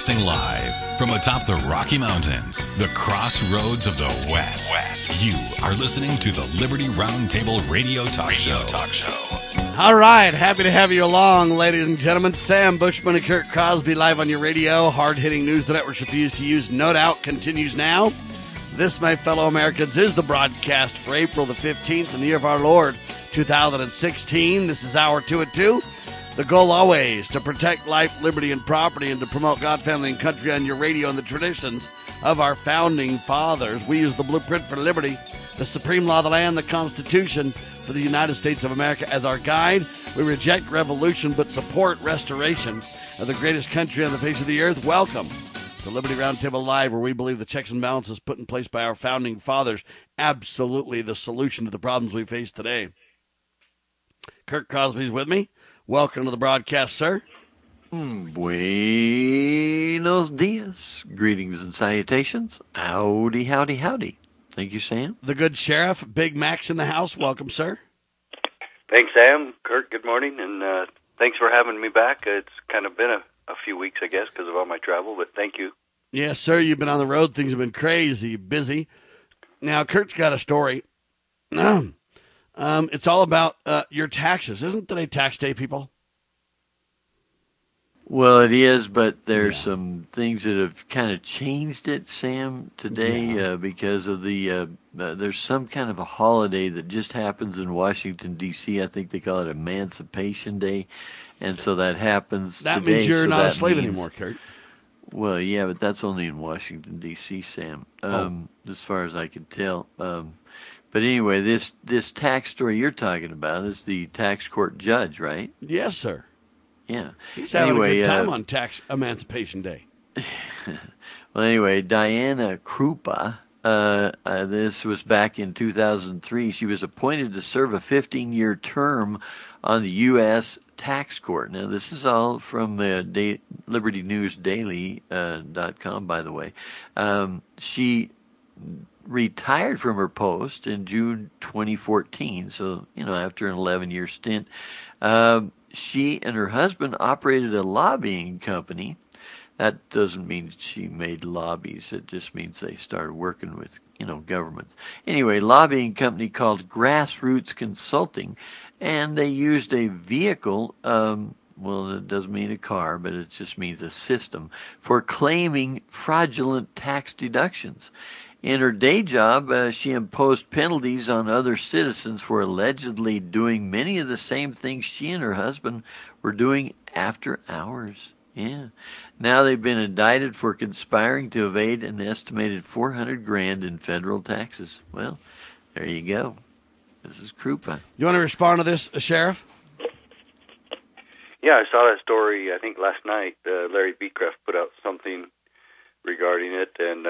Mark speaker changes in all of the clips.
Speaker 1: Broadcasting live from atop the Rocky Mountains, the crossroads of the West. You are listening to the Liberty Roundtable Radio Talk Show.
Speaker 2: All right, happy to have you along, ladies and gentlemen. Sam Bushman and Kurt Crosby live on your radio. Hard-hitting news the networks refuse to use, no doubt, continues now. This, my fellow Americans, is the broadcast for April the 15th in the year of our Lord, 2016. This is Hour 2 at 2. The goal always to protect life, liberty, and property, and to promote God, family, and country on your radio and the traditions of our founding fathers. We use the blueprint for liberty, the supreme law of the land, the Constitution for the United States of America as our guide. We reject revolution but support restoration of the greatest country on the face of the earth. Welcome to Liberty Roundtable Live, where we believe the checks and balances put in place by our founding fathers absolutely the solution to the problems we face today. Kurt Crosby's with me. Welcome to the broadcast, sir.
Speaker 3: Buenos dias. Greetings and salutations. Howdy, howdy, howdy. Thank you, Sam.
Speaker 2: The good sheriff, Big Mac's in the house. Welcome, sir.
Speaker 4: Thanks, Sam. Kurt, good morning, and thanks for having me back. It's kind of been a few weeks, I guess, because of all my travel, but thank you.
Speaker 2: Yes, sir. You've been on the road. Things have been crazy, busy. Now, Kurt's got a story. It's all about your taxes. Isn't today tax day, people?
Speaker 3: Well, it is, but there's some things that have kind of changed it, Sam, today because of the there's some kind of a holiday that just happens in Washington, D.C. I think they call it Emancipation Day, and so that happens
Speaker 2: That
Speaker 3: today.
Speaker 2: means you're
Speaker 3: so
Speaker 2: not a
Speaker 3: that
Speaker 2: slave
Speaker 3: means,
Speaker 2: anymore, Kurt.
Speaker 3: Well, yeah, but that's only in Washington, D.C., Sam, as far as I can tell. But anyway, this tax story you're talking about is the tax court judge, right?
Speaker 2: Yes, sir.
Speaker 3: Yeah.
Speaker 2: He's having a good time on Tax Emancipation Day.
Speaker 3: Well, anyway, Diana Krupa, this was back in 2003. She was appointed to serve a 15-year term on the U.S. Tax Court. Now, this is all from LibertyNewsDaily.com, by the way. She retired from her post in June 2014, so, after an 11-year stint. She and her husband operated a lobbying company. That doesn't mean she made lobbies. It just means they started working with, governments. Anyway, lobbying company called Grassroots Consulting, and they used a vehicle, well, it doesn't mean a car, but it just means a system, for claiming fraudulent tax deductions. In her day job, she imposed penalties on other citizens for allegedly doing many of the same things she and her husband were doing after hours. Yeah. Now they've been indicted for conspiring to evade an estimated $400,000 in federal taxes. Well, there you go. This is Krupa.
Speaker 2: You want to respond to this, Sheriff?
Speaker 4: Yeah, I saw that story, I think, last night. Larry Beecraft put out something regarding it, and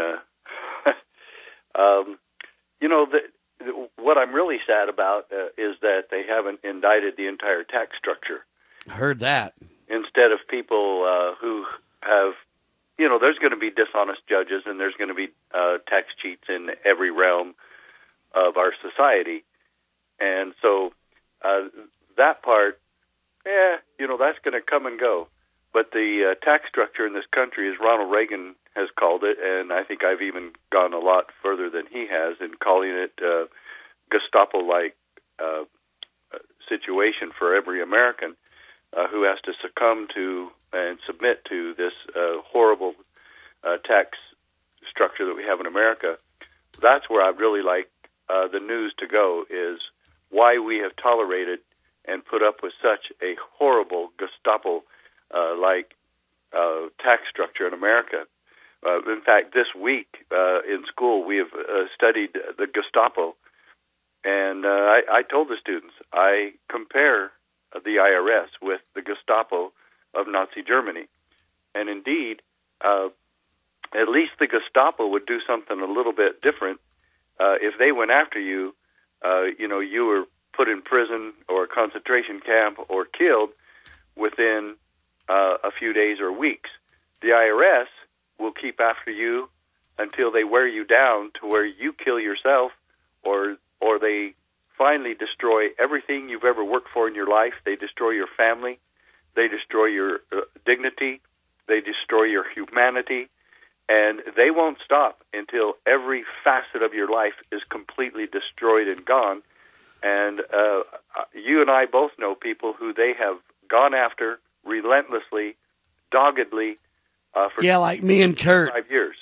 Speaker 4: what I'm really sad about is that they haven't indicted the entire tax structure.
Speaker 2: I heard that.
Speaker 4: Instead of people who have, there's going to be dishonest judges and there's going to be tax cheats in every realm of our society. And so that part, that's going to come and go. But the tax structure in this country, as Ronald Reagan has called it, and I think I've even gone a lot further than he has in calling it Gestapo-like situation for every American who has to succumb to and submit to this horrible tax structure that we have in America. That's where I'd really like the news to go, is why we have tolerated and put up with such a horrible Gestapo-like tax structure in America. In fact, this week in school we have studied the Gestapo, and I told the students, I compare the IRS with the Gestapo of Nazi Germany. And indeed, at least the Gestapo would do something a little bit different. If they went after you, you were put in prison or a concentration camp or killed within a few days or weeks. The IRS will keep after you until they wear you down to where you kill yourself, or they finally destroy everything you've ever worked for in your life. They destroy your family. They destroy your dignity. They destroy your humanity, and they won't stop until every facet of your life is completely destroyed and gone. And you and I both know people who they have gone after relentlessly, doggedly, for
Speaker 2: like me and Kurt.
Speaker 4: 5 years.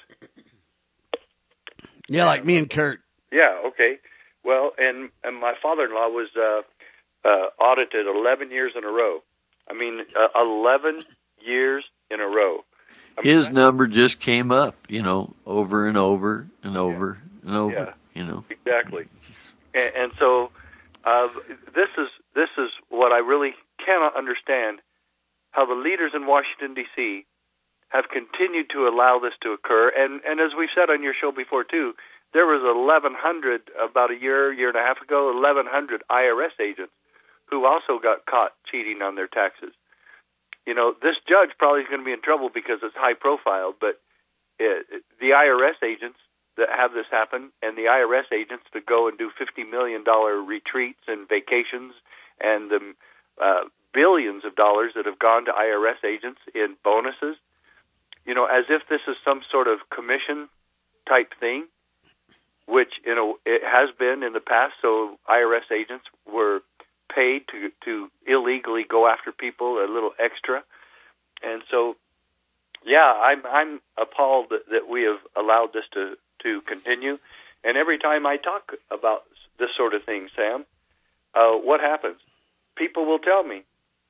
Speaker 2: Yeah, like me and Kurt.
Speaker 4: Yeah, okay. Well, and my father-in-law was audited 11 years in a row. 11 years in a row.
Speaker 3: His number just came up, over and over and over and over.
Speaker 4: Exactly. And so this is what I really cannot understand, how the leaders in Washington, D.C. have continued to allow this to occur. And as we've said on your show before, too, there was 1,100, about a year and a half ago, 1,100 IRS agents who also got caught cheating on their taxes. This judge probably is going to be in trouble because it's high profile, but the IRS agents that have this happen, and the IRS agents that go and do $50 million retreats and vacations, and the billions of dollars that have gone to IRS agents in bonuses, as if this is some sort of commission type thing, which it has been in the past. So IRS agents were paid to illegally go after people a little extra. And so, I'm appalled that we have allowed this to continue. And every time I talk about this sort of thing, Sam, what happens? People will tell me,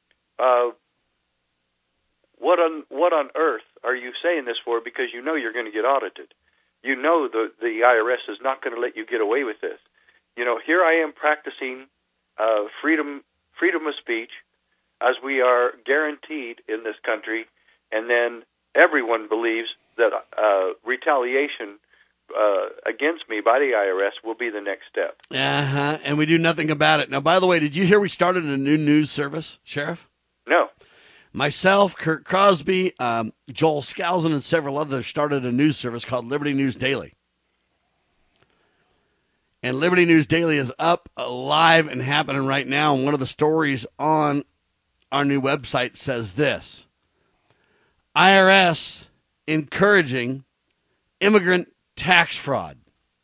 Speaker 4: what on earth are you saying this for? Because you're going to get audited. The IRS is not going to let you get away with this. Here I am practicing freedom of speech, as we are guaranteed in this country, and then everyone believes that retaliation against me by the IRS will be the next step.
Speaker 2: And we do nothing about it. Now, by the way, did you hear we started a new news service, Sheriff?
Speaker 4: No.
Speaker 2: Myself, Kurt Crosby, Joel Skousen, and several others started a news service called Liberty News Daily. And Liberty News Daily is up, live, and happening right now. And one of the stories on our new website says this: IRS encouraging immigrant tax fraud.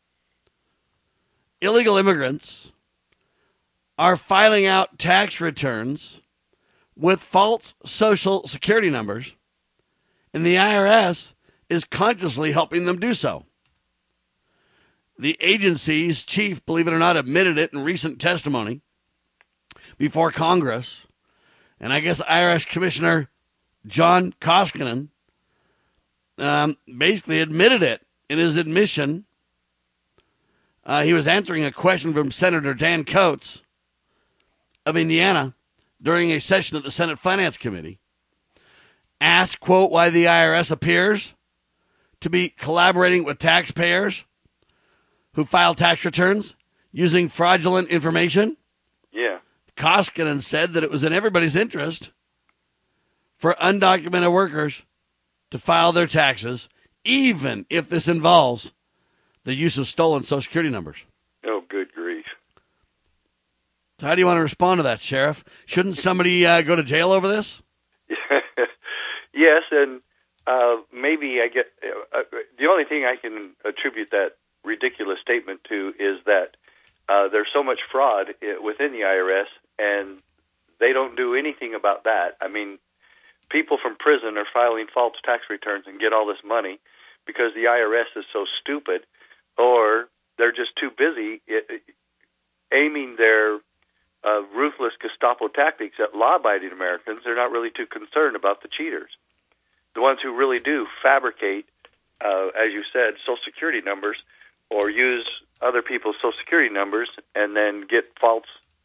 Speaker 2: Illegal immigrants are filing out tax returns with false social security numbers, and the IRS is consciously helping them do so. The agency's chief, believe it or not, admitted it in recent testimony before Congress. And I guess IRS Commissioner John Koskinen basically admitted it in his admission. He was answering a question from Senator Dan Coates of Indiana during a session of the Senate Finance Committee. Asked, quote, why the IRS appears to be collaborating with taxpayers who file tax returns using fraudulent information.
Speaker 4: Yeah.
Speaker 2: Koskinen said that it was in everybody's interest for undocumented workers to file their taxes, even if this involves the use of stolen Social Security numbers.
Speaker 4: Oh, good grief.
Speaker 2: So how do you want to respond to that, Sheriff? Shouldn't somebody go to jail over this?
Speaker 4: Yes, and maybe I get the only thing I can attribute that ridiculous statement to is that there's so much fraud within the IRS, and they don't do anything about that. I mean, people from prison are filing false tax returns and get all this money because the IRS is so stupid, or they're just too busy aiming their ruthless Gestapo tactics at law-abiding Americans. They're not really too concerned about the cheaters, the ones who really do fabricate, as you said, Social Security numbers, or use other people's Social Security numbers and then get false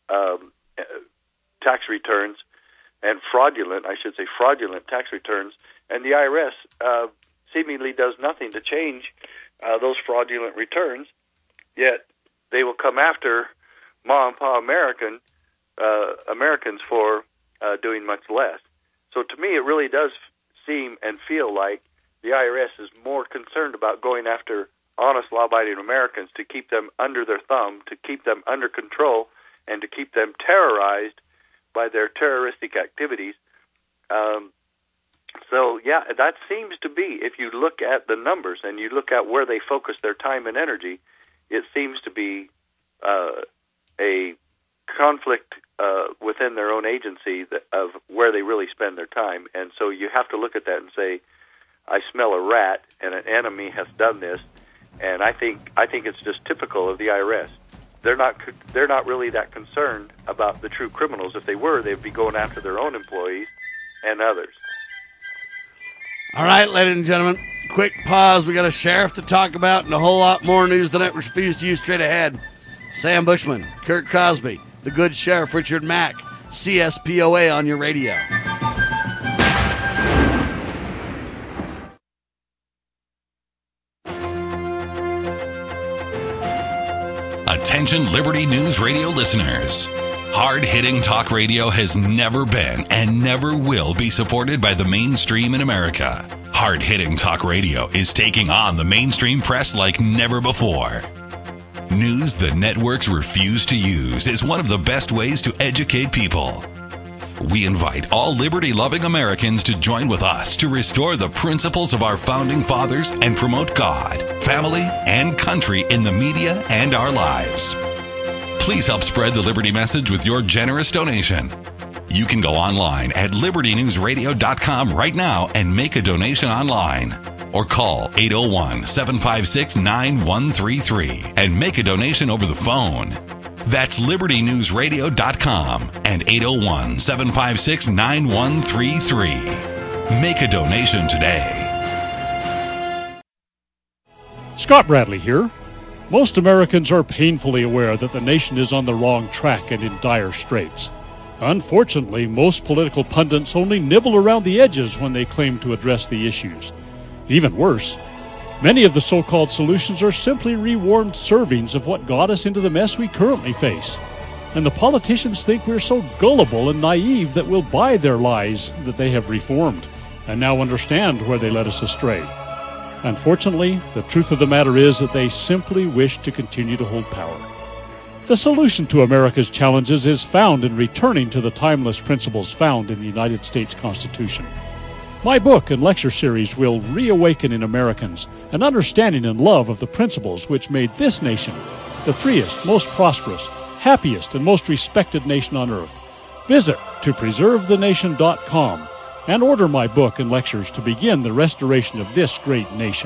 Speaker 4: tax returns and fraudulent tax returns. And the IRS seemingly does nothing to change those fraudulent returns, yet they will come after ma and pa Americans for doing much less. So to me, it really does seem and feel like the IRS is more concerned about going after honest, law-abiding Americans to keep them under their thumb, to keep them under control, and to keep them terrorized by their terroristic activities, So, yeah, that seems to be, if you look at the numbers and you look at where they focus their time and energy, it seems to be a conflict within their own agency of where they really spend their time. And so you have to look at that and say, I smell a rat, and an enemy has done this. And I think it's just typical of the IRS. They're not really that concerned about the true criminals. If they were, they'd be going after their own employees and others.
Speaker 2: All right, ladies and gentlemen, quick pause. We got a sheriff to talk about and a whole lot more news the network refused to use straight ahead. Sam Bushman, Kurt Cosby, the good sheriff Richard Mack, CSPOA on your radio.
Speaker 1: Attention Liberty News Radio listeners. Hard-hitting talk radio has never been and never will be supported by the mainstream in America. Hard-hitting talk radio is taking on the mainstream press like never before. News the networks refuse to use is one of the best ways to educate people. We invite all liberty-loving Americans to join with us to restore the principles of our founding fathers and promote God, family, and country in the media and our lives. Please help spread the Liberty message with your generous donation. You can go online at libertynewsradio.com right now and make a donation online. Or call 801-756-9133 and make a donation over the phone. That's libertynewsradio.com and 801-756-9133. Make a donation today.
Speaker 5: Scott Bradley here. Most Americans are painfully aware that the nation is on the wrong track and in dire straits. Unfortunately, most political pundits only nibble around the edges when they claim to address the issues. Even worse, many of the so-called solutions are simply rewarmed servings of what got us into the mess we currently face. And the politicians think we're so gullible and naive that we'll buy their lies that they have reformed, and now understand where they led us astray. Unfortunately, the truth of the matter is that they simply wish to continue to hold power. The solution to America's challenges is found in returning to the timeless principles found in the United States Constitution. My book and lecture series will reawaken in Americans an understanding and love of the principles which made this nation the freest, most prosperous, happiest, and most respected nation on earth. Visit topreservethenation.com and order my book and lectures to begin the restoration of this great nation.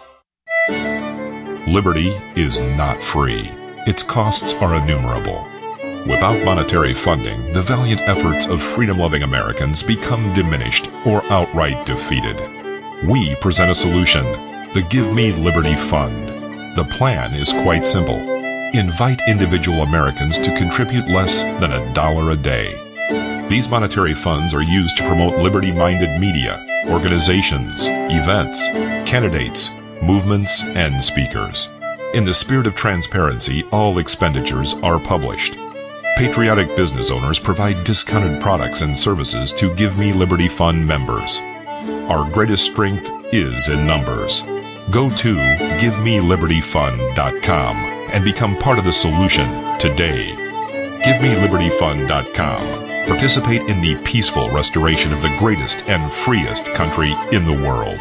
Speaker 6: Liberty is not free. Its costs are innumerable. Without monetary funding, the valiant efforts of freedom-loving Americans become diminished or outright defeated. We present a solution, the Give Me Liberty Fund. The plan is quite simple. Invite individual Americans to contribute less than $1 a day. These monetary funds are used to promote liberty-minded media, organizations, events, candidates, movements, and speakers. In the spirit of transparency, all expenditures are published. Patriotic business owners provide discounted products and services to Give Me Liberty Fund members. Our greatest strength is in numbers. Go to GiveMeLibertyFund.com and become part of the solution today. GiveMeLibertyFund.com. Participate in the peaceful restoration of the greatest and freest country in the world.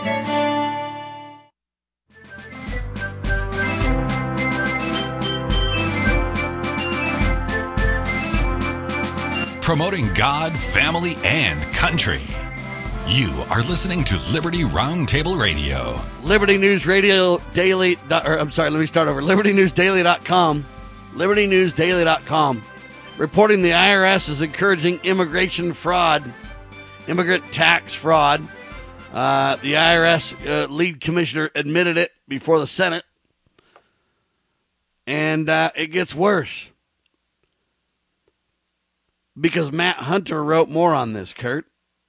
Speaker 1: Promoting God, family, and country. You are listening to Liberty Roundtable Radio.
Speaker 2: Liberty News Radio Daily, LibertyNewsDaily.com. LibertyNewsDaily.com. Reporting the IRS is encouraging immigration fraud, immigrant tax fraud. The IRS lead commissioner admitted it before the Senate. And it gets worse. Because Matt Hunter wrote more on this, Kurt.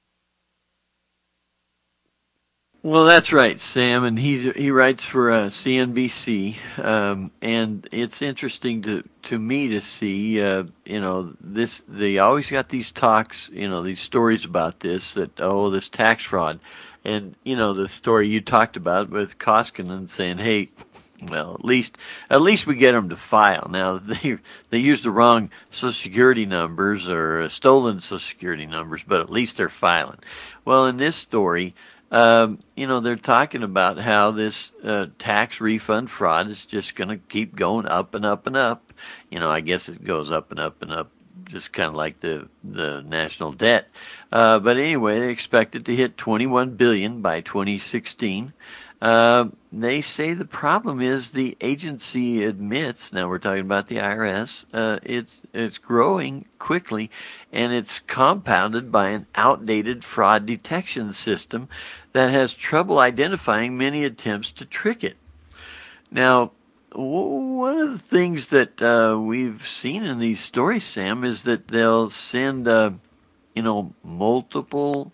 Speaker 3: Well, that's right, Sam, and he writes for CNBC, and it's interesting to me to see, this. They always got these talks, these stories about this this tax fraud, and the story you talked about with Koskinen saying, hey, Well, at least we get them to file. Now they use the wrong Social Security numbers or stolen Social Security numbers, but at least they're filing. Well, in this story, they're talking about how this tax refund fraud is just going to keep going up and up and up. I guess it goes up and up and up, just kind of like the national debt. But anyway, they expect it to hit $21 billion by 2016. They say the problem is the agency admits, now we're talking about the IRS, it's growing quickly, and it's compounded by an outdated fraud detection system that has trouble identifying many attempts to trick it. Now, one of the things that we've seen in these stories, Sam, is that they'll send, multiple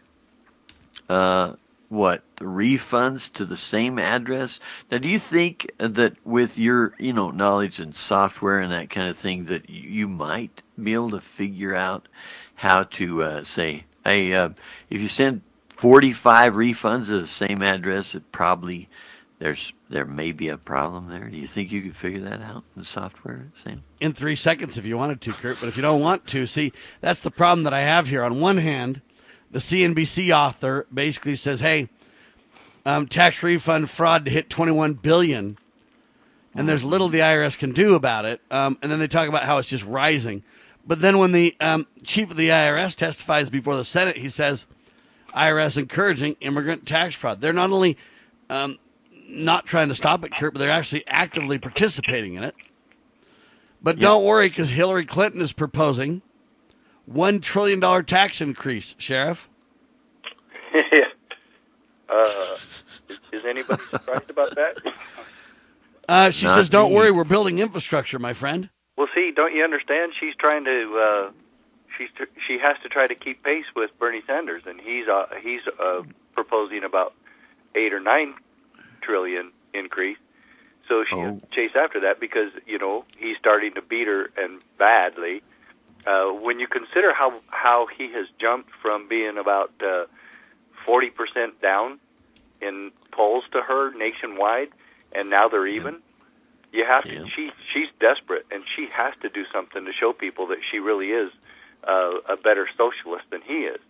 Speaker 3: refunds to the same address. Now, do you think that with your, knowledge in software and that kind of thing, that you might be able to figure out how to say, hey, if you send 45 refunds to the same address, it probably there may be a problem there. Do you think you could figure that out in software, Sam?
Speaker 2: In 3 seconds if you wanted to, Kurt, but if you don't want to, see, that's the problem that I have here. On one hand, the CNBC author basically says, hey, tax refund fraud to hit $21 billion, and there's little the IRS can do about it. And then they talk about how it's just rising. But then when the chief of the IRS testifies before the Senate, he says, IRS encouraging immigrant tax fraud. They're not only not trying to stop it, Kurt, but they're actually actively participating in it. But don't worry, because Hillary Clinton is proposing $1 trillion tax increase, Sheriff.
Speaker 4: Is anybody surprised about that?
Speaker 2: She says, don't worry, we're building infrastructure, my friend.
Speaker 4: Well, see, don't you understand? She's trying to, she has to try to keep pace with Bernie Sanders, and he's proposing about 8 or 9 trillion increase. So she has to chase after that because, he's starting to beat her, and badly. When you consider how he has jumped from being about 40% down in polls to her nationwide, and now they're even. You have to. She's desperate, and she has to do something to show people that she really is a better socialist than he is,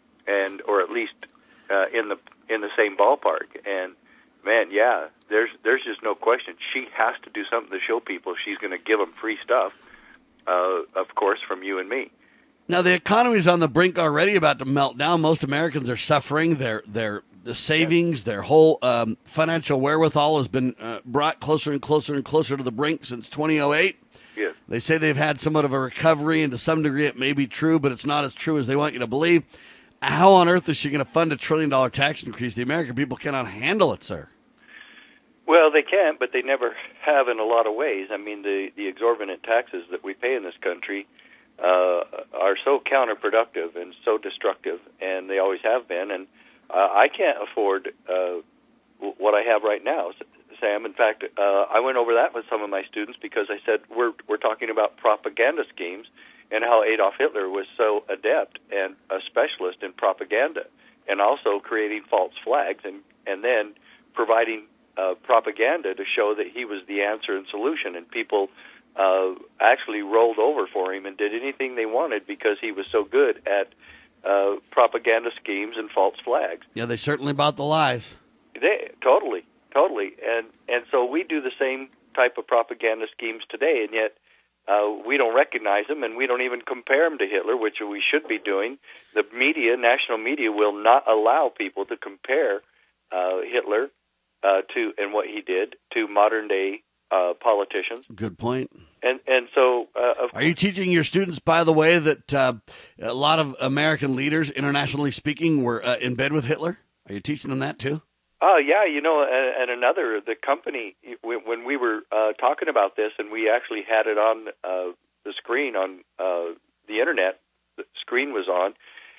Speaker 4: or at least in the same ballpark. And man, there's just no question. She has to do something to show people she's going to give them free stuff. Of course, from you and me.
Speaker 2: Now, the economy's on the brink already, about to melt down. Most Americans are suffering. The savings, their whole financial wherewithal has been brought closer and closer and closer to the brink since 2008.
Speaker 4: Yes.
Speaker 2: They say they've had somewhat of a recovery, and to some degree it may be true, but it's not as true as they want you to believe. How on earth is she going to fund $1 trillion tax increase? The American people cannot handle it, sir.
Speaker 4: Well, they can't, but they never have in a lot of ways. I mean, the exorbitant taxes that we pay in this country are so counterproductive and so destructive, and they always have been. And I can't afford what I have right now, Sam. In fact, I went over that with some of my students because I said we're talking about propaganda schemes and how Adolf Hitler was so adept and a specialist in propaganda, and also creating false flags and then providing propaganda to show that he was the answer and solution, and people actually rolled over for him and did anything they wanted because he was so good at propaganda schemes and false flags.
Speaker 2: Yeah, they certainly bought the lies.
Speaker 4: Totally. And so we do the same type of propaganda schemes today, and yet we don't recognize them, and we don't even compare them to Hitler, which we should be doing. The media, national media, will not allow people to compare Hitler and what he did to modern day politicians.
Speaker 2: Good point.
Speaker 4: And so,
Speaker 2: are you teaching your students, by the way, that a lot of American leaders, internationally speaking, were in bed with Hitler? Are you teaching them that too?
Speaker 4: Oh, yeah, and another, the company, when we were talking about this, and we actually had it on the screen on the Internet, the screen was on,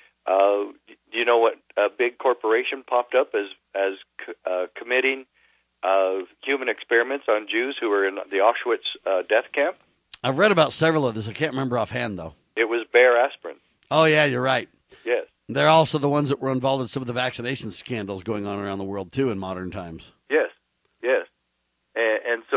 Speaker 4: do you know what a big corporation popped up as committing human experiments on Jews who were in the Auschwitz death camp?
Speaker 2: I've read about several of this. I can't remember offhand, though.
Speaker 4: It was Bayer Aspirin.
Speaker 2: Oh, yeah, you're right.
Speaker 4: Yes.
Speaker 2: They're also the ones that were involved in some of the vaccination scandals going on around the world, too, in modern times.
Speaker 4: Yes. And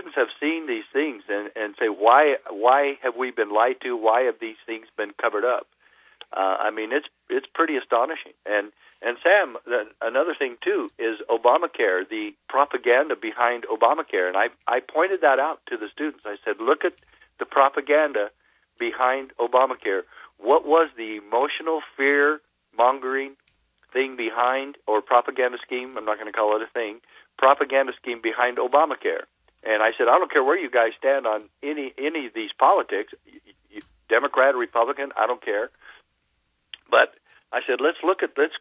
Speaker 4: students have seen these things and say, why have we been lied to? Why have these things been covered up? I mean, it's pretty astonishing. And Sam, another thing too is Obamacare, the propaganda behind Obamacare. And I pointed that out to the students. I said, look at the propaganda behind Obamacare. What was the emotional fear-mongering thing behind, or propaganda scheme, I'm not going to call it a thing, propaganda scheme behind Obamacare? And I said, I don't care where you guys stand on any of these politics, Democrat or Republican, I don't care. But I said, let's look at let's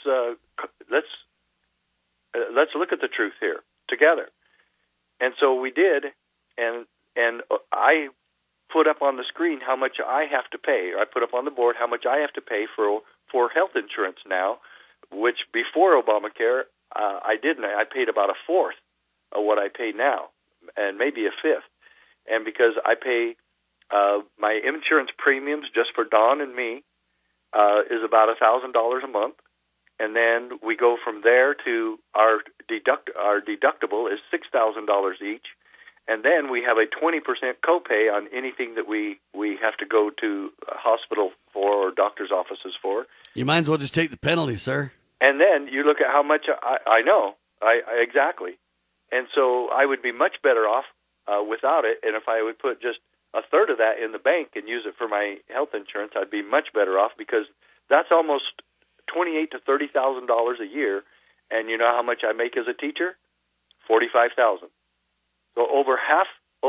Speaker 4: look at the truth here together. And so we did, and I put up on the screen how much I have to pay. I put up on the board how much I have to pay for health insurance now, which before Obamacare I didn't. I paid about a fourth of what I pay now, and maybe a fifth. And because I pay my insurance premiums just for Dawn and me is about $1,000 a month, and then we go from there to our deductible is $6,000 each. And then we have a 20% copay on anything that we have to go to a hospital for or doctor's offices for.
Speaker 2: You might as well just take the penalty, sir.
Speaker 4: And then you look at how much I know. Exactly. And so I would be much better off without it. And if I would put just a third of that in the bank and use it for my health insurance, I'd be much better off, because that's almost $28,000 to $30,000 a year. And you know how much I make as a teacher? $45,000. So over half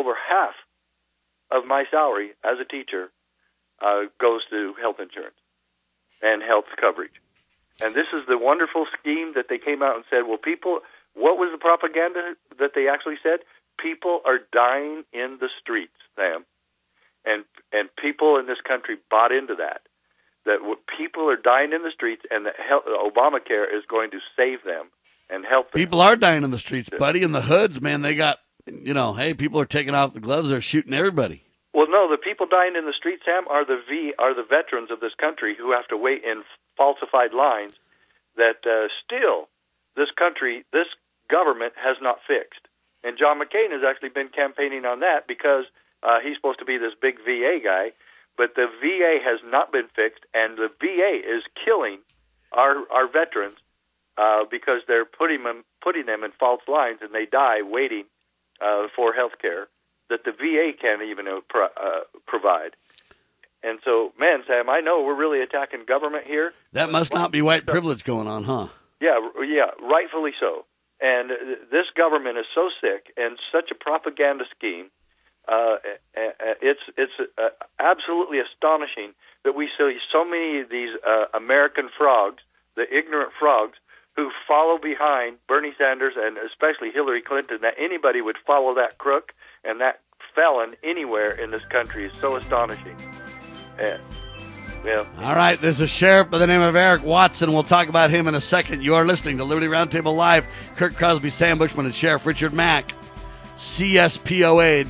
Speaker 4: of my salary as a teacher goes to health insurance and health coverage. And this is the wonderful scheme that they came out and said, well, people, what was the propaganda that they actually said? People are dying in the streets, Sam. And people in this country bought into that people are dying in the streets, and that Obamacare is going to save them and help them.
Speaker 2: People are dying in the streets, buddy. In the hoods, man, they got, hey, people are taking off the gloves. They're shooting everybody.
Speaker 4: Well, no, the people dying in the streets, Sam, are the veterans of this country who have to wait in falsified lines that still this government has not fixed. And John McCain has actually been campaigning on that, because he's supposed to be this big VA guy, but the VA has not been fixed, and the VA is killing our veterans because they're putting them in false lines, and they die waiting for health care that the VA can't even provide. And so, man, Sam, I know we're really attacking government here.
Speaker 2: That must not be white privilege going on, huh?
Speaker 4: Yeah, rightfully so. And this government is so sick, and such a propaganda scheme. It's absolutely astonishing that we see so many of these American frogs, the ignorant frogs, who follow behind Bernie Sanders and especially Hillary Clinton. That anybody would follow that crook and that felon anywhere in this country is so astonishing. Yeah.
Speaker 2: All right, there's a sheriff by the name of Eric Watson. We'll talk about him in a second. You are listening to Liberty Roundtable Live. Kirk Crosby, Sam Bushman, and Sheriff Richard Mack. CSPOA.org.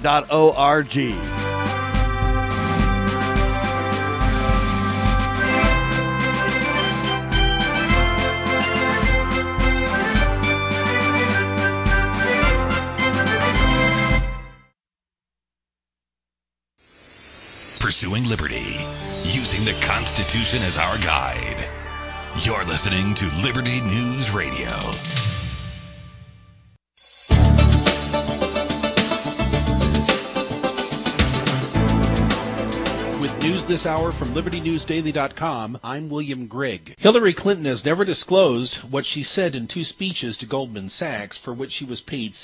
Speaker 1: Pursuing liberty, using the Constitution as our guide. You're listening to Liberty News Radio.
Speaker 7: With news this hour from LibertyNewsDaily.com, I'm William Grigg. Hillary Clinton has never disclosed what she said in 2 speeches to Goldman Sachs, for which she was paid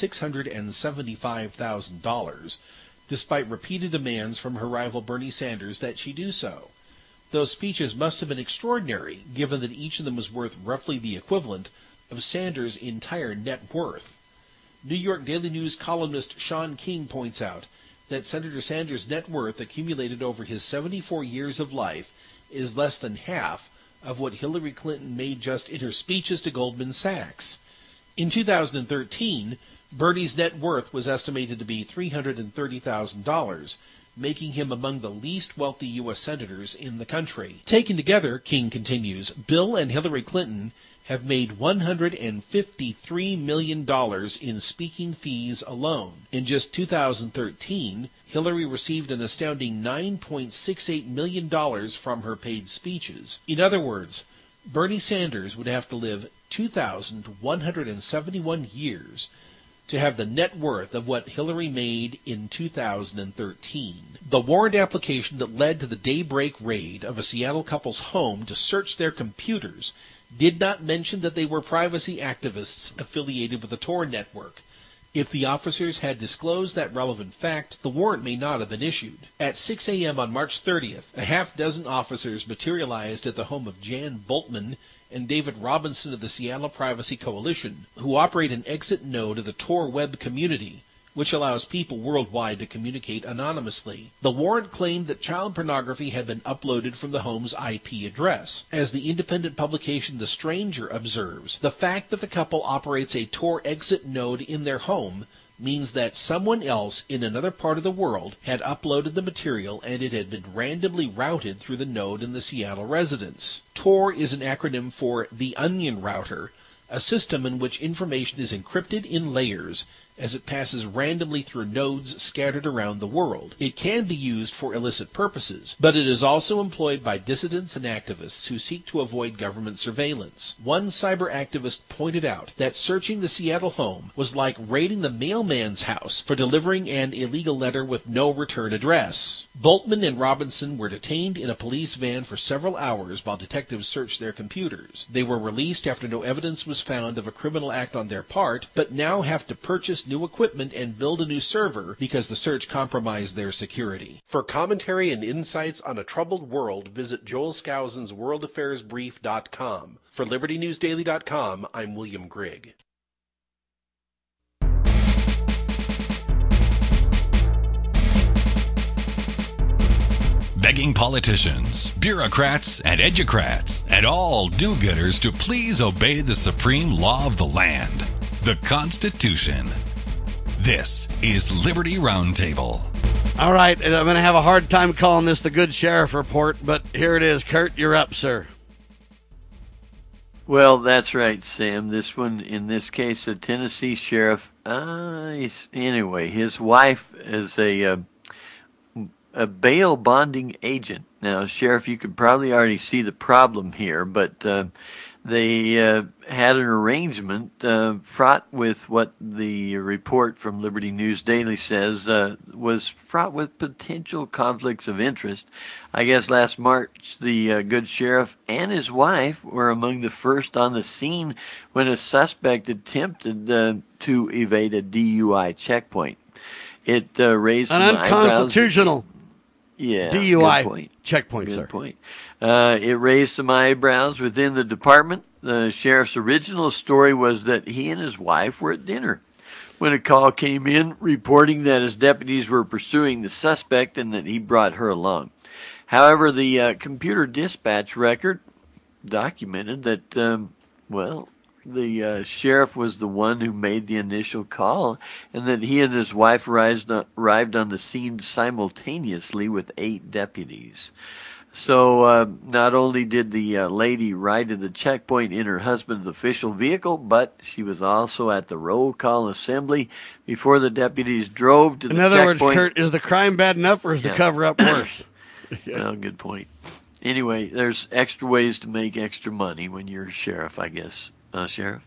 Speaker 7: $675,000, despite repeated demands from her rival Bernie Sanders that she do so. Those speeches must have been extraordinary, given that each of them was worth roughly the equivalent of Sanders' entire net worth. New York Daily News columnist Sean King points out that Senator Sanders' net worth accumulated over his 74 years of life is less than half of what Hillary Clinton made just in her speeches to Goldman Sachs. In 2013, Bernie's net worth was estimated to be $330,000, making him among the least wealthy U.S. senators in the country. Taken together, King continues, Bill and Hillary Clinton have made $153 million in speaking fees alone. In just 2013, Hillary received an astounding $9.68 million from her paid speeches. In other words, Bernie Sanders would have to live 2,171 years to have the net worth of what Hillary made in 2013. The warrant application that led to the daybreak raid of a Seattle couple's home to search their computers did not mention that they were privacy activists affiliated with the Tor network. If the officers had disclosed that relevant fact, the warrant may not have been issued. At 6 a.m. on March 30th, a half-dozen officers materialized at the home of Jan Boltman and David Robinson of the Seattle Privacy Coalition, who operate an exit node of the Tor web community, which allows people worldwide to communicate anonymously. The warrant claimed that child pornography had been uploaded from the home's IP address. As the independent publication The Stranger observes, the fact that the couple operates a Tor exit node in their home means that someone else in another part of the world had uploaded the material and it had been randomly routed through the node in the Seattle residence. Tor is an acronym for the Onion Router, a system in which information is encrypted in layers as it passes randomly through nodes scattered around the world. It can be used for illicit purposes, but it is also employed by dissidents and activists who seek to avoid government surveillance. One cyber activist pointed out that searching the Seattle home was like raiding the mailman's house for delivering an illegal letter with no return address. Boltman and Robinson were detained in a police van for several hours while detectives searched their computers. They were released after no evidence was found of a criminal act on their part, but now have to purchase new equipment and build a new server because the search compromised their security. For commentary and insights on a troubled world, visit Joel Skousen's worldaffairsbrief.com. For LibertyNewsDaily.com, I'm William Grigg.
Speaker 1: Begging politicians, bureaucrats, and educrats, and all do-gooders to please obey the supreme law of the land, the Constitution. This is Liberty Roundtable.
Speaker 2: All right, I'm going to have a hard time calling this the Good Sheriff Report, but here it is. Kurt, you're up, sir.
Speaker 3: Well, that's right, Sam. This one, in this case, a Tennessee sheriff. Anyway, his wife is a bail bonding agent. Now, Sheriff, you could probably already see the problem here, but they had an arrangement fraught with what the report from Liberty News Daily says was fraught with potential conflicts of interest. I guess last March, the good sheriff and his wife were among the first on the scene when a suspect attempted to evade a DUI checkpoint. It raised
Speaker 2: an unconstitutional DUI checkpoint, sir.
Speaker 3: Good point. It raised some eyebrows within the department. The sheriff's original story was that he and his wife were at dinner when a call came in reporting that his deputies were pursuing the suspect and that he brought her along. However, the computer dispatch record documented that, the sheriff was the one who made the initial call and that he and his wife arrived on the scene simultaneously with 8 deputies. So not only did the lady ride to the checkpoint in her husband's official vehicle, but she was also at the roll call assembly before the deputies drove to the checkpoint.
Speaker 2: In other words, Kurt, is the crime bad enough or is the cover-up worse?
Speaker 3: Well, good point. Anyway, there's extra ways to make extra money when you're a sheriff, I guess. Sheriff?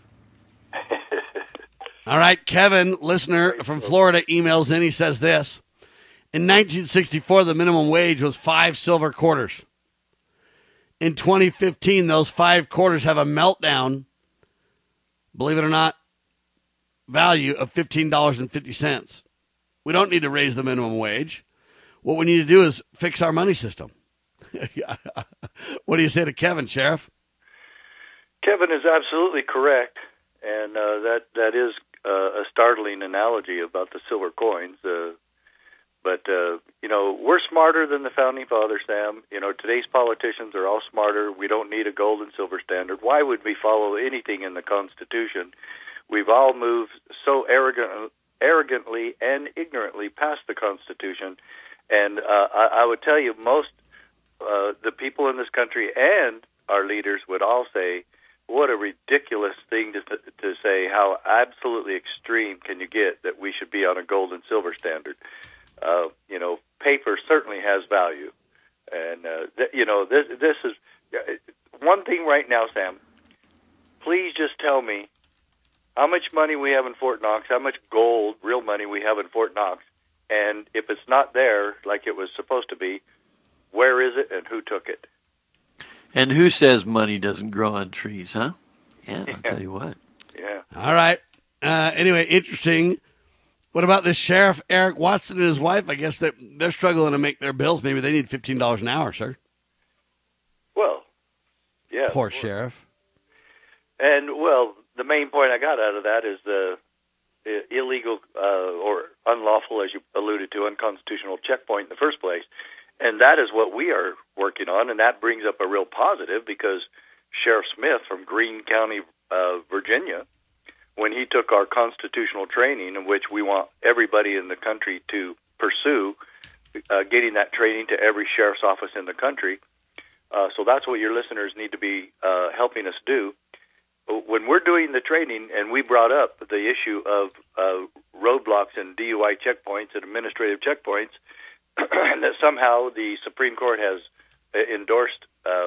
Speaker 2: All right, Kevin, listener from Florida, emails in. He says this. In 1964, the minimum wage was 5 silver quarters. In 2015, those 5 quarters have a meltdown, believe it or not, value of $15.50. We don't need to raise the minimum wage. What we need to do is fix our money system. What do you say to Kevin, Sheriff?
Speaker 4: Kevin is absolutely correct, and that is a startling analogy about the silver coins. But we're smarter than the Founding Fathers, Sam. Today's politicians are all smarter. We don't need a gold and silver standard. Why would we follow anything in the Constitution? We've all moved so arrogantly and ignorantly past the Constitution. And I would tell you, most the people in this country and our leaders would all say, what a ridiculous thing to say. How absolutely extreme can you get that we should be on a gold and silver standard? Paper certainly has value, and this is one thing right now, Sam. Please just tell me how much money we have in Fort Knox, how much gold, real money, we have in Fort Knox, and if it's not there like it was supposed to be, where is it and who took it?
Speaker 3: And who says money doesn't grow on trees, huh? Yeah, I'll tell you what.
Speaker 4: Yeah.
Speaker 2: All right. Anyway, interesting. What about this Sheriff Eric Watson and his wife? I guess they're struggling to make their bills. Maybe they need $15 an hour, sir.
Speaker 4: Well, yeah.
Speaker 2: Poor sheriff.
Speaker 4: And, well, the main point I got out of that is the illegal or unlawful, as you alluded to, unconstitutional checkpoint in the first place. And that is what we are working on, and that brings up a real positive because Sheriff Smith from Greene County, Virginia, when he took our constitutional training, in which we want everybody in the country to pursue, getting that training to every sheriff's office in the country. So that's what your listeners need to be helping us do. When we're doing the training, and we brought up the issue of roadblocks and DUI checkpoints and administrative checkpoints, and that somehow the Supreme Court has endorsed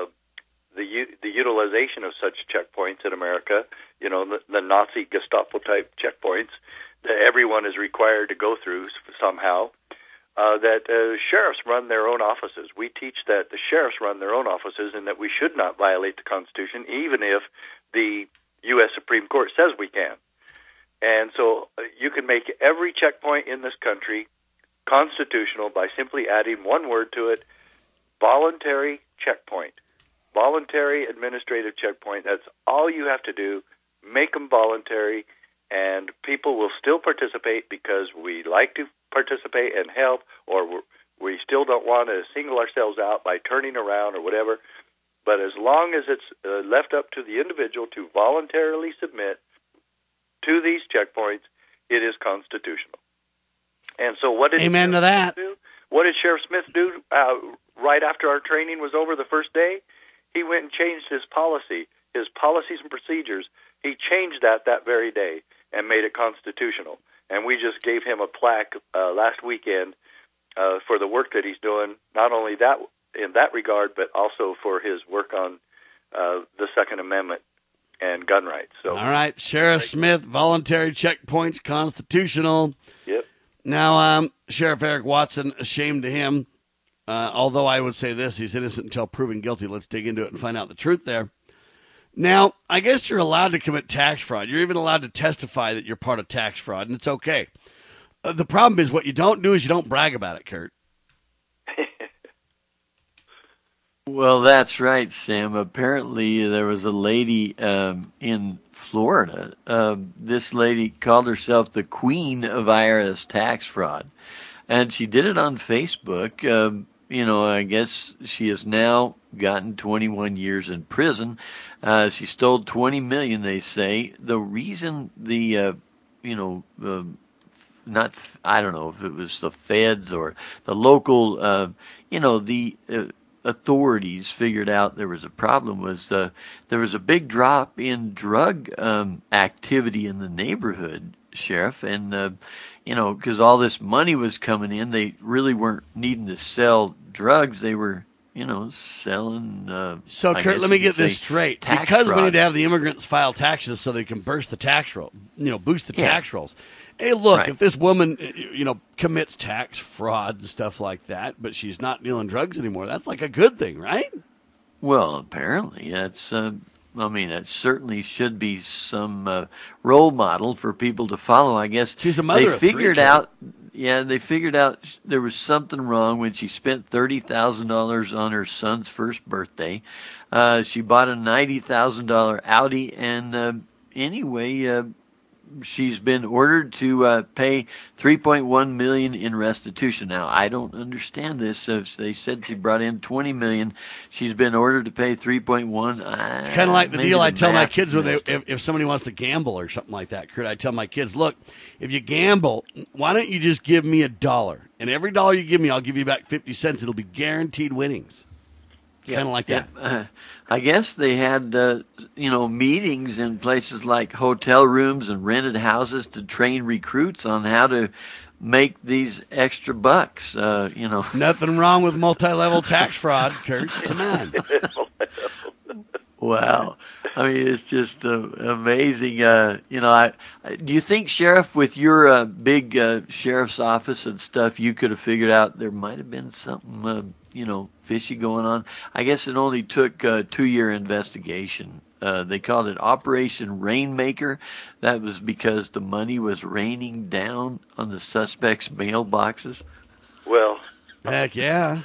Speaker 4: the utilization of such checkpoints in America, the Nazi Gestapo type checkpoints that everyone is required to go through somehow, that sheriffs run their own offices. We teach that the sheriffs run their own offices and that we should not violate the Constitution, even if the U.S. Supreme Court says we can. And so you can make every checkpoint in this country constitutional by simply adding one word to it: voluntary checkpoint. Voluntary administrative checkpoint. That's all you have to do. Make them voluntary, and people will still participate because we like to participate and help, or we still don't want to single ourselves out by turning around or whatever. But as long as it's left up to the individual to voluntarily submit to these checkpoints, it is constitutional. And so what did
Speaker 2: Amen to that.
Speaker 4: do? What did Sheriff Smith do right after our training was over the first day? He went and changed his policies and procedures. He changed that very day and made it constitutional. And we just gave him a plaque last weekend for the work that he's doing, not only that in that regard, but also for his work on the Second Amendment and gun rights. So,
Speaker 2: all right, Sheriff Smith, voluntary checkpoints, constitutional.
Speaker 4: Yep.
Speaker 2: Now, Sheriff Eric Watson, ashamed to him, although I would say this, he's innocent until proven guilty. Let's dig into it and find out the truth there. Now, I guess you're allowed to commit tax fraud. You're even allowed to testify that you're part of tax fraud, and it's okay. The problem is what you don't do is you don't brag about it, Kurt.
Speaker 3: Well, that's right, Sam. Apparently, there was a lady in Florida. This lady called herself the Queen of IRS tax fraud, and she did it on Facebook. I guess she has now gotten 21 years in prison. She stole $20 million, they say. The reason I don't know if it was the feds or the local, the authorities figured out there was a problem was there was a big drop in drug activity in the neighborhood, Sheriff, and because all this money was coming in, they really weren't needing to sell drugs. They were selling.
Speaker 2: So, Kurt, let me get this straight. Because
Speaker 3: fraud.
Speaker 2: we need to have the immigrants file taxes so they can burst the tax roll, boost the tax rolls. Hey, look,
Speaker 3: right.
Speaker 2: If this woman, commits tax fraud and stuff like that, but she's not dealing drugs anymore, that's like a good thing, right?
Speaker 3: Well, apparently that's. That certainly should be some role model for people to follow. I guess
Speaker 2: she's a mother.
Speaker 3: They figured out. Yeah, they figured out there was something wrong when she spent $30,000 on her son's first birthday. She bought a $90,000 Audi, and anyway, she's been ordered to pay $3.1 million in restitution. Now, I don't understand this. So they said she brought in $20 million. She's been ordered to pay $3.1.
Speaker 2: It's kind of like the deal I tell my kids when if somebody wants to gamble or something like that. Kurt, I tell my kids, look, if you gamble, why don't you just give me $1? And every dollar you give me, I'll give you back 50 cents. It'll be guaranteed winnings. Kind of like that.
Speaker 3: I guess they had, meetings in places like hotel rooms and rented houses to train recruits on how to make these extra bucks.
Speaker 2: Nothing wrong with multi-level tax fraud, Kurt. Come on.
Speaker 3: Wow. I mean, it's just amazing. Do you think, Sheriff, with your big sheriff's office and stuff, you could have figured out there might have been something, fishy going on? I guess it only took a 2-year investigation. They called it Operation Rainmaker. That was because the money was raining down on the suspects' mailboxes.
Speaker 4: Well,
Speaker 2: heck yeah.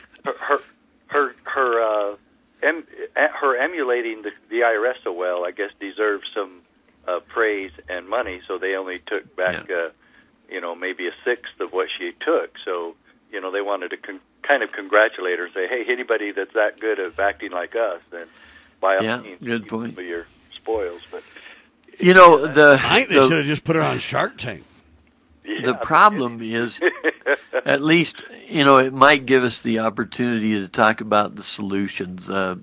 Speaker 4: Her emulating the IRS so well, I guess, deserves some praise and money. So they only took back, maybe a sixth of what she took. So, they wanted to kind of congratulate her and say, hey, anybody that's that good at acting like us, then by all means,
Speaker 3: good point.
Speaker 4: For your spoils. But
Speaker 2: I think they should have just put her on Shark Tank.
Speaker 4: Yeah,
Speaker 3: the problem is, at least, it might give us the opportunity to talk about the solutions. The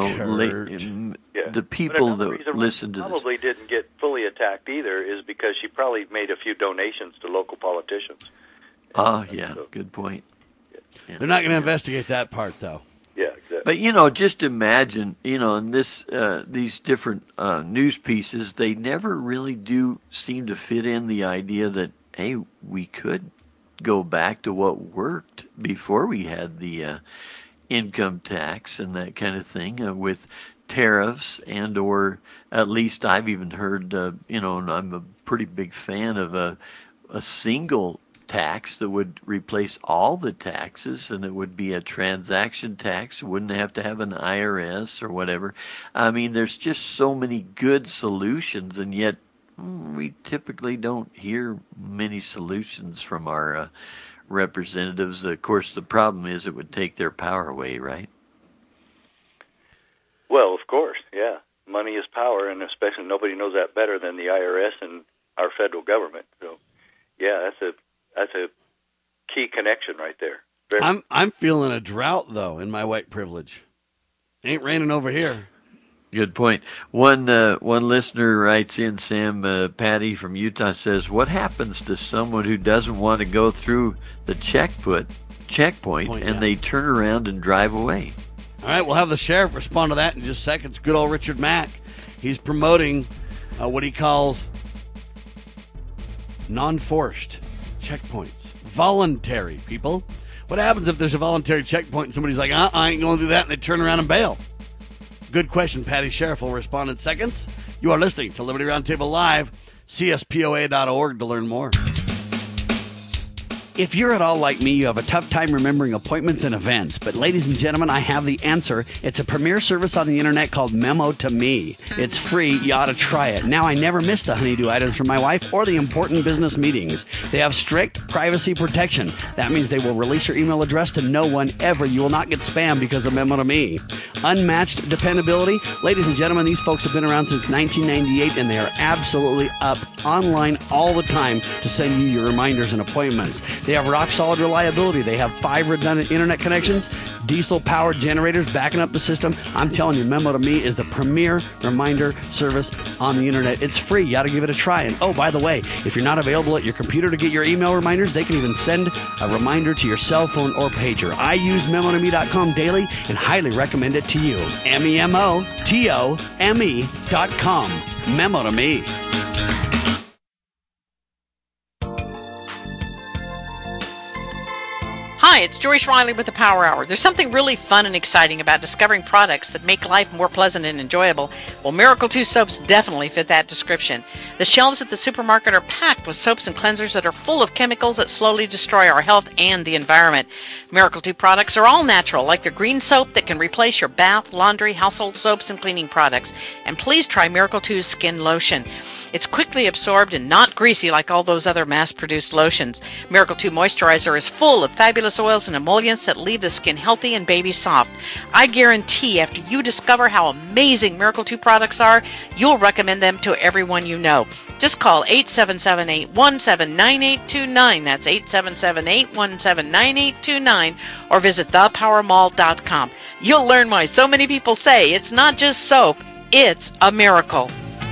Speaker 3: people that listen to this
Speaker 4: probably didn't get fully attacked either is because she probably made a few donations to local politicians.
Speaker 3: Good point. Yeah.
Speaker 2: They're not going to investigate that part, though.
Speaker 4: Yeah, exactly.
Speaker 3: But, just imagine, in these different news pieces, they never really do seem to fit in the idea that, hey, we could go back to what worked before we had the income tax and that kind of thing with tariffs and or at least I've even heard, and I'm a pretty big fan of a single tax that would replace all the taxes, and it would be a transaction tax. It wouldn't have to have an IRS or whatever. I mean, there's just so many good solutions, and yet we typically don't hear many solutions from our representatives. Of course, the problem is it would take their power away, right?
Speaker 4: Well, of course, yeah. Money is power, and especially nobody knows that better than the IRS and our federal government. So, yeah, that's a key connection right there.
Speaker 2: I'm feeling a drought, though, in my white privilege. Ain't raining over here.
Speaker 3: Good point. One listener writes in, Sam, Patty from Utah says, what happens to someone who doesn't want to go through the checkpoint and they turn around and drive away?
Speaker 2: All right, we'll have the sheriff respond to that in just seconds. Good old Richard Mack. He's promoting what he calls non-forced checkpoints. Voluntary, people. What happens if there's a voluntary checkpoint and somebody's like, I ain't going through that, and they turn around and bail? Good question. Patty Sheriff will respond in seconds. You are listening to Liberty Roundtable Live, CSPOA.org to learn more. If you're at all like me, you have a tough time remembering appointments and events. But ladies and gentlemen, I have the answer. It's a premier service on the internet called Memo to Me. It's free. You ought to try it. Now, I never miss the honeydew items from my wife or the important business meetings. They have strict privacy protection. That means they will release your email address to no one ever. You will not get spam because of Memo to Me. Unmatched dependability. Ladies and gentlemen, these folks have been around since 1998, and they are absolutely up online all the time to send you your reminders and appointments. They have rock-solid reliability. They have 5 redundant internet connections, diesel-powered generators backing up the system. I'm telling you, Memo to Me is the premier reminder service on the internet. It's free. You got to give it a try. And oh, by the way, if you're not available at your computer to get your email reminders, they can even send a reminder to your cell phone or pager. I use memotome.com daily and highly recommend it to you. memotome.com. Memo to Me.
Speaker 8: Hi, it's Joyce Riley with the Power Hour. There's something really fun and exciting about discovering products that make life more pleasant and enjoyable. Well, Miracle 2 soaps definitely fit that description. The shelves at the supermarket are packed with soaps and cleansers that are full of chemicals that slowly destroy our health and the environment. Miracle 2 products are all natural, like their green soap that can replace your bath, laundry, household soaps, and cleaning products. And please try Miracle 2's skin lotion. It's quickly absorbed and not greasy like all those other mass-produced lotions. Miracle 2 Moisturizer is full of fabulous oils and emollients that leave the skin healthy and baby soft. I guarantee after you discover how amazing Miracle 2 products are, you'll recommend them to everyone you know. Just call 877-817-9829. That's 877-817-9829. Or visit thepowermall.com. You'll learn why so many people say it's not just soap, it's a miracle.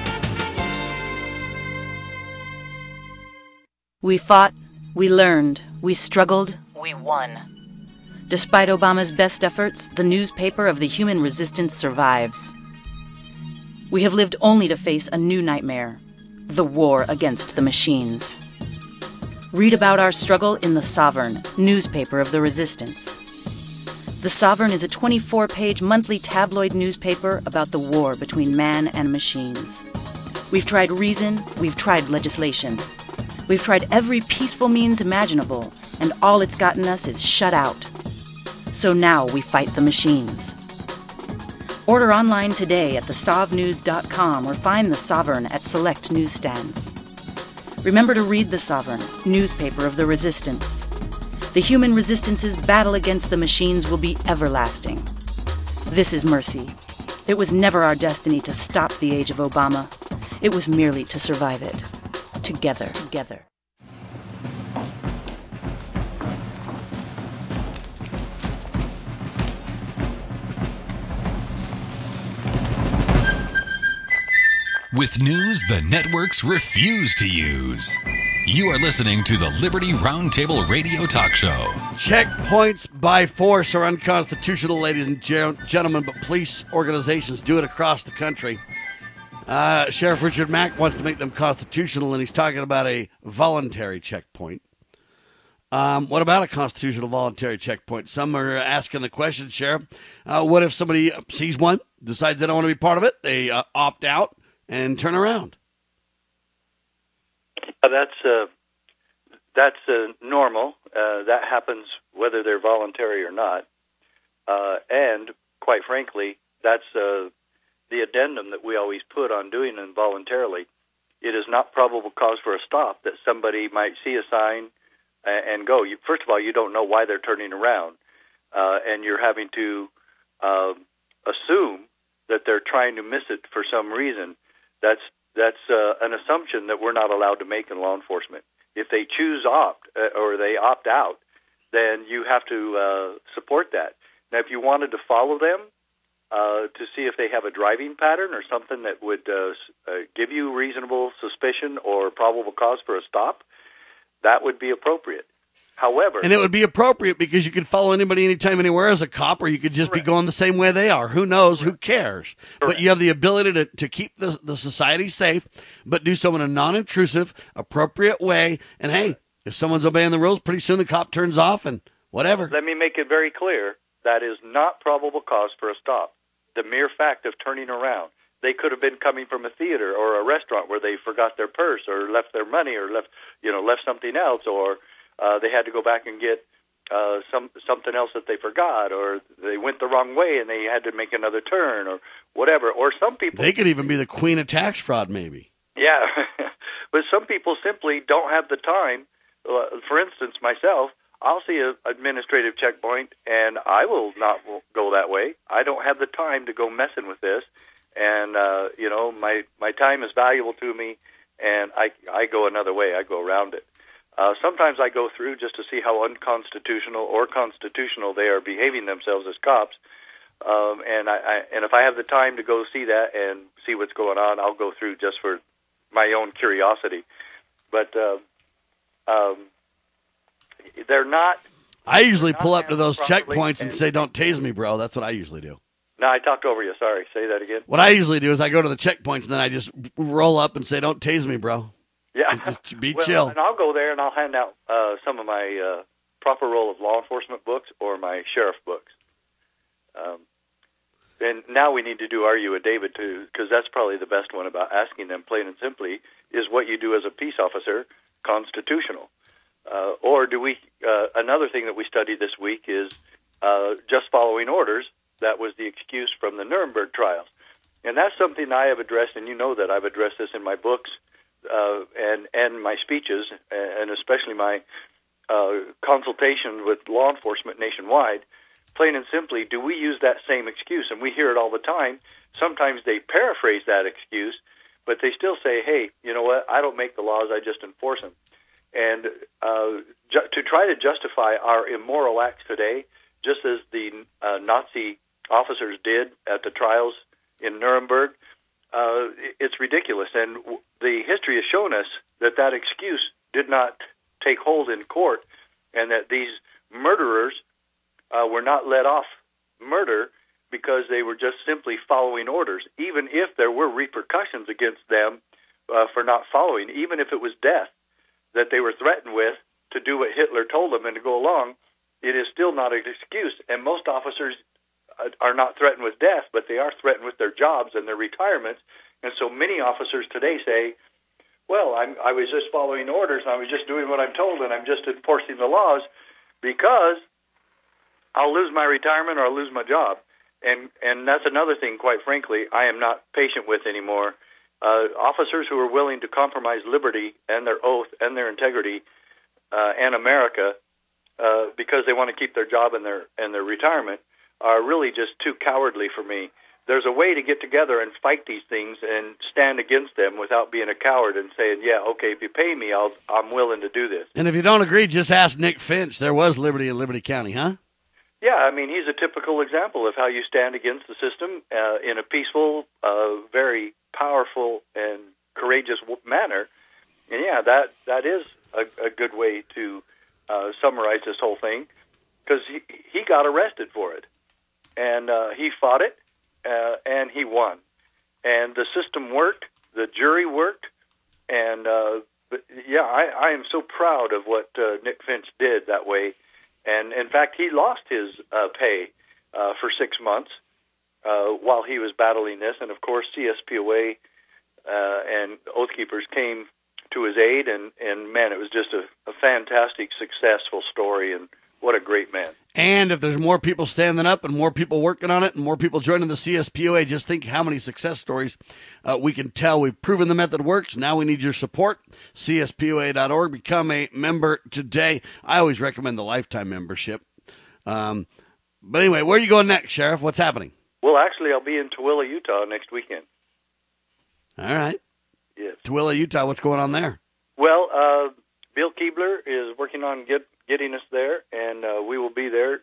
Speaker 9: We fought, we learned, we struggled, we won. Despite Obama's best efforts, the newspaper of the human resistance survives. We have lived only to face a new nightmare, the war against the machines. Read about our struggle in The Sovereign, newspaper of the resistance. The Sovereign is a 24-page monthly tabloid newspaper about the war between man and machines. We've tried reason, we've tried legislation. We've tried every peaceful means imaginable, and all it's gotten us is shut out. So now we fight the machines. Order online today at thesovnews.com or find The Sovereign at select newsstands. Remember to read The Sovereign, newspaper of the resistance. The human resistance's battle against the machines will be everlasting. This is mercy. It was never our destiny to stop the age of Obama. It was merely to survive it. Together.
Speaker 1: With news the networks refuse to use. You are listening to the Liberty Roundtable Radio Talk Show.
Speaker 2: Checkpoints by force are unconstitutional, ladies and gentlemen, but police organizations do it across the country. Sheriff Richard Mack wants to make them constitutional, and he's talking about a voluntary checkpoint. What about a constitutional voluntary checkpoint? Some are asking the question, Sheriff, what if somebody sees one, decides they don't want to be part of it, they opt out and turn around?
Speaker 4: That's normal. That happens whether they're voluntary or not. And quite frankly, that's the addendum that we always put on doing it voluntarily. It is not probable cause for a stop that somebody might see a sign and go. First of all, you don't know why they're turning around, and you're having to assume that they're trying to miss it for some reason. That's an assumption that we're not allowed to make in law enforcement. If they choose or they opt out, then you have to support that. Now, if you wanted to follow them to see if they have a driving pattern or something that would give you reasonable suspicion or probable cause for a stop, that would be appropriate. However,
Speaker 2: and it would be appropriate because you could follow anybody anytime, anywhere as a cop, or you could just be going the same way they are. Who knows? Who cares? But you have the ability to keep the society safe, but do so in a non-intrusive, appropriate way. And hey, if someone's obeying the rules, pretty soon the cop turns off and whatever.
Speaker 4: Let me make it very clear. That is not probable cause for a stop. The mere fact of turning around. They could have been coming from a theater or a restaurant where they forgot their purse or left their money or left something else, or they had to go back and get something else that they forgot, or they went the wrong way and they had to make another turn, or whatever. Or some people...
Speaker 2: They could even be the queen of tax fraud, maybe.
Speaker 4: Yeah, but some people simply don't have the time. For instance, myself, I'll see an administrative checkpoint, and I will not go that way. I don't have the time to go messing with this, and my time is valuable to me, and I go another way. I go around it. Sometimes I go through just to see how unconstitutional or constitutional they are behaving themselves as cops, and if I have the time to go see that and see what's going on, I'll go through just for my own curiosity. But they're not.
Speaker 2: I usually pull up to those checkpoints and say, "Don't tase me, bro." That's what I usually do.
Speaker 4: No, I talked over you. Sorry. Say that again.
Speaker 2: What I usually do is I go to the checkpoints and then I just roll up and say, "Don't tase me, bro."
Speaker 4: Yeah,
Speaker 2: just be chill.
Speaker 4: And I'll go there and I'll hand out some of my proper role of law enforcement books or my sheriff books. And now we need to do Are You a David too, because that's probably the best one about asking them plain and simply, is what you do as a peace officer constitutional? Or do we, another thing that we studied this week is just following orders. That was the excuse from the Nuremberg trials. And that's something I have addressed, and you know that I've addressed this in my books and my speeches, and especially my consultation with law enforcement nationwide. Plain and simply, do we use that same excuse? And we hear it all the time. Sometimes they paraphrase that excuse, but they still say, hey, you know what, I don't make the laws, I just enforce them. And to try to justify our immoral acts today, just as the Nazi officers did at the trials in Nuremberg, it's ridiculous. And the history has shown us that that excuse did not take hold in court, and that these murderers were not let off murder because they were just simply following orders, even if there were repercussions against them for not following, even if it was death that they were threatened with to do what Hitler told them and to go along. It is still not an excuse. And most officers are not threatened with death, but they are threatened with their jobs and their retirements. And so many officers today say, well, I was just following orders, and I was just doing what I'm told, and I'm just enforcing the laws because I'll lose my retirement or I'll lose my job. And that's another thing, quite frankly, I am not patient with anymore. Officers who are willing to compromise liberty and their oath and their integrity and America because they want to keep their job and their retirement are really just too cowardly for me. There's a way to get together and fight these things and stand against them without being a coward and saying, yeah, okay, if you pay me, I'm willing to do this.
Speaker 2: And if you don't agree, just ask Nick Finch. There was liberty in Liberty County, huh?
Speaker 4: Yeah, I mean, he's a typical example of how you stand against the system in a peaceful, very powerful, and courageous manner. And yeah, that is a good way to summarize this whole thing, because he got arrested for it. And he fought it, and he won. And the system worked, the jury worked, and yeah, I am so proud of what Nick Finch did that way. And in fact, he lost his pay for 6 months while he was battling this. And of course, CSPOA and Oath Keepers came to his aid, and man, it was just a fantastic, successful story, and what a great man.
Speaker 2: And if there's more people standing up and more people working on it and more people joining the CSPOA, just think how many success stories we can tell. We've proven the method works. Now we need your support. CSPOA.org. Become a member today. I always recommend the lifetime membership. But anyway, where are you going next, Sheriff? What's happening?
Speaker 4: Well, actually, I'll be in Tooele, Utah next weekend.
Speaker 2: All right.
Speaker 4: Yes.
Speaker 2: Tooele, Utah. What's going on there?
Speaker 4: Well, Bill Keebler is working on getting us there, and we will be there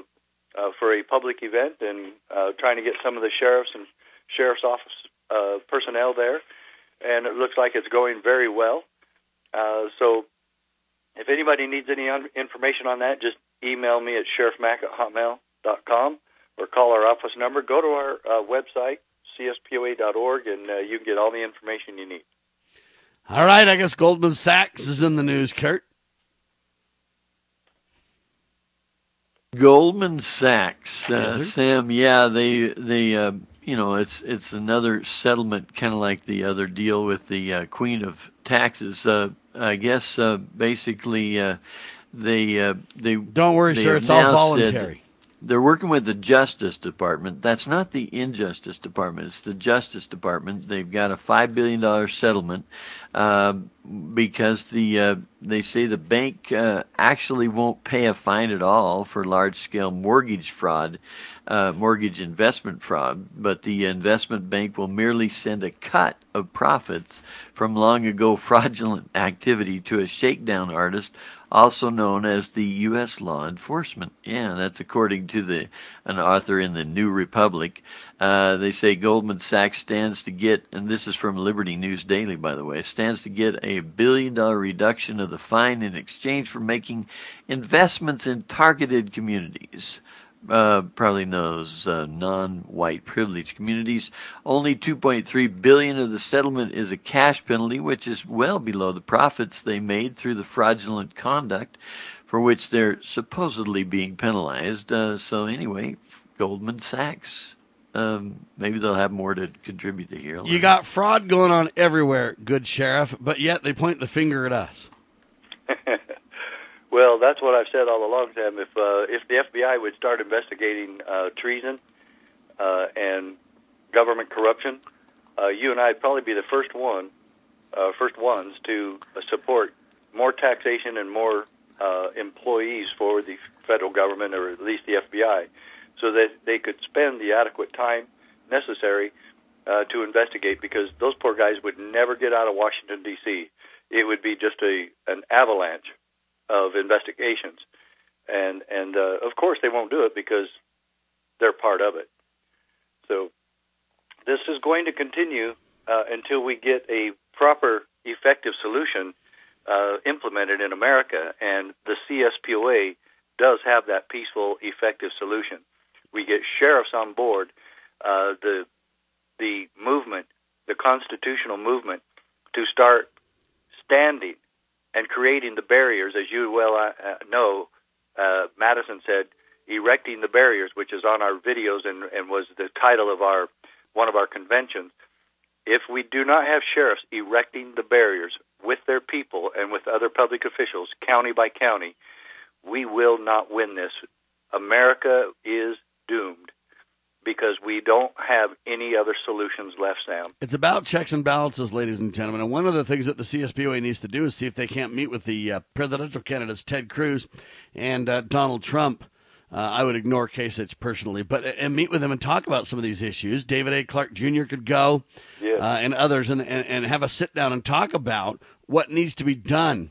Speaker 4: for a public event and trying to get some of the sheriffs and sheriff's office personnel there. And it looks like it's going very well. So if anybody needs any information on that, just email me at sheriffmac@hotmail.com or call our office number. Go to our website, cspoa.org, and you can get all the information you need.
Speaker 2: All right, I guess Goldman Sachs is in the news, Kurt.
Speaker 3: Goldman Sachs, Sam. Yeah, they you know, it's another settlement, kind of like the other deal with the Queen of Taxes. I guess basically they
Speaker 2: don't worry, sir. It's all voluntary.
Speaker 3: They're working with the Justice Department. That's not the Injustice Department. It's the Justice Department. They've got a $5 billion settlement because they say the bank actually won't pay a fine at all for large-scale mortgage fraud, mortgage investment fraud, but the investment bank will merely send a cut of profits from long-ago fraudulent activity to a shakedown artist, also known as the U.S. law enforcement. Yeah, that's according to an author in the New Republic. They say Goldman Sachs stands to get, and this is from Liberty News Daily, by the way, stands to get a $1 billion reduction of the fine in exchange for making investments in targeted communities. Probably those non-white privileged communities. Only $2.3 billion of the settlement is a cash penalty, which is well below the profits they made through the fraudulent conduct for which they're supposedly being penalized. So anyway, Goldman Sachs, maybe they'll have more to contribute to here.
Speaker 2: You got fraud going on everywhere, good sheriff, but yet they point the finger at us.
Speaker 4: Well, that's what I've said all along, Sam. If the FBI would start investigating treason and government corruption, you and I'd probably be the first ones to support more taxation and more employees for the federal government, or at least the FBI, so that they could spend the adequate time necessary to investigate, because those poor guys would never get out of Washington, D.C. It would be just an avalanche of investigations, and of course they won't do it because they're part of it. So this is going to continue until we get a proper, effective solution implemented in America, and the CSPOA does have that peaceful, effective solution. We get sheriffs on board, the movement, the constitutional movement, to start standing and creating the barriers, as you well know. Madison said, erecting the barriers, which is on our videos and was the title of one of our conventions. If we do not have sheriffs erecting the barriers with their people and with other public officials, county by county, we will not win this. America is doomed because we don't have any other solutions left, Sam.
Speaker 2: It's about checks and balances, ladies and gentlemen. And one of the things that the CSPOA needs to do is see if they can't meet with the presidential candidates, Ted Cruz and Donald Trump. I would ignore Kasich personally, and meet with them and talk about some of these issues. David A. Clark Jr. could go,
Speaker 4: yes,
Speaker 2: and others, and have a sit down and talk about what needs to be done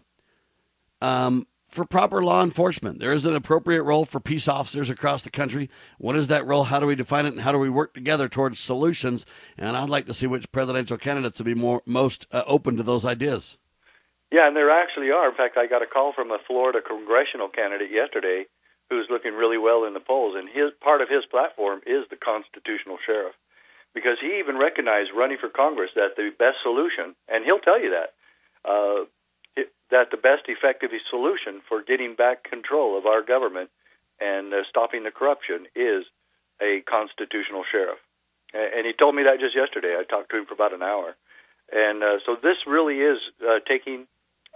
Speaker 2: for proper law enforcement. There is an appropriate role for peace officers across the country. What is that role? How do we define it? And how do we work together towards solutions? And I'd like to see which presidential candidates will be most open to those ideas.
Speaker 4: Yeah, and there actually are. In fact, I got a call from a Florida congressional candidate yesterday who's looking really well in the polls, and part of his platform is the constitutional sheriff, because he even recognized running for Congress that the best solution, and he'll tell you that, that the best effective solution for getting back control of our government and stopping the corruption is a constitutional sheriff. And he told me that just yesterday. I talked to him for about an hour. And so this really is getting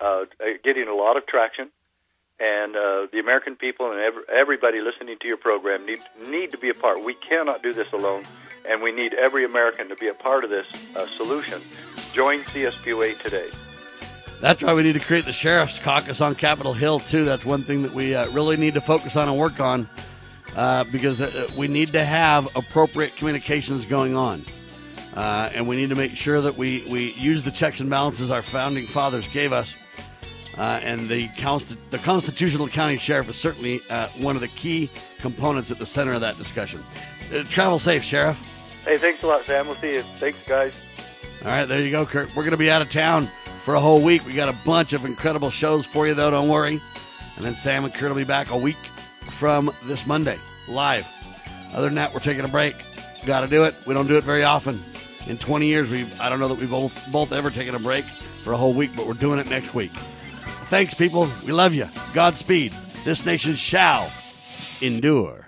Speaker 4: a lot of traction. And the American people and everybody listening to your program need to be a part. We cannot do this alone, and we need every American to be a part of this solution. Join CSPOA today.
Speaker 2: That's why we need to create the Sheriff's Caucus on Capitol Hill, too. That's one thing that we really need to focus on and work on, because we need to have appropriate communications going on. And we need to make sure that we use the checks and balances our founding fathers gave us. And the constitutional county sheriff is certainly one of the key components at the center of that discussion. Travel safe, Sheriff.
Speaker 4: Hey, thanks a lot, Sam. We'll see you. Thanks, guys.
Speaker 2: All right, there you go, Kurt. We're going to be out of town for a whole week. We got a bunch of incredible shows for you, though. Don't worry. And then Sam and Kurt will be back a week from this Monday, live. Other than that, we're taking a break. Got to do it. We don't do it very often. In 20 years, I don't know that we've both ever taken a break for a whole week, but we're doing it next week. Thanks, people. We love you. Godspeed. This nation shall endure.